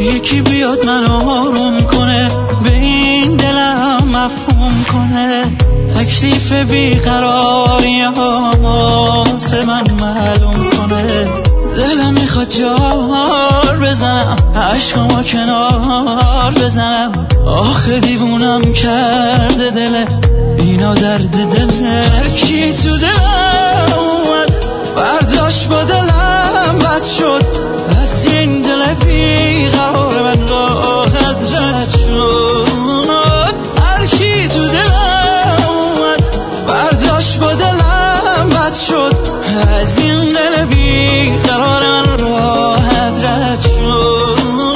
یکی بیاد من آروم کنه، به این دلم مفهوم کنه. تکلیف بیقراری واسه من معلوم کنه. دلم میخواد جار بزنم، عشقامو کنار بزنم. آخه دیوونم کرده دل اینا، درد دل کی تو دلم اومد برداشت با دلم بد شد. از این دل بیقرار من راحت رد شد. هر کی تو دلم اومد برداشت با دلم بد شد. از این دل بیقرار من راحت رد شد.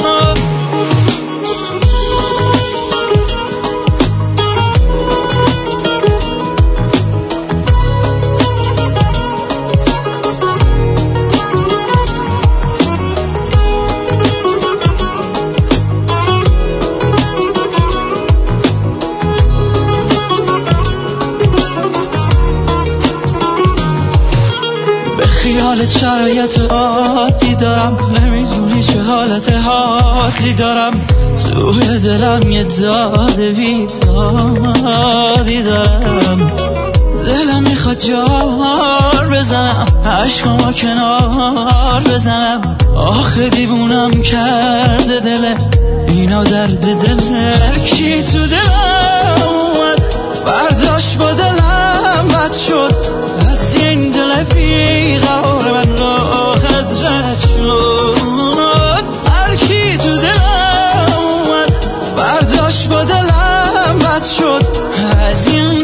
خیالت شرایط عادی دارم، نمیدونی چه حالت حادی دارم. توی دلم یه داد بیدادی دارم. دلم میخواد جار بزنم، عشقامو کنار بزنم. آخه دیوونم کرده دل اینا، درد دل کی تو دلم اومد برداشت با دلم بد شد. از این دل بیقرار من راحت رد شد. هر کی تو دلم اومد برداشت با دلم بد شد. از این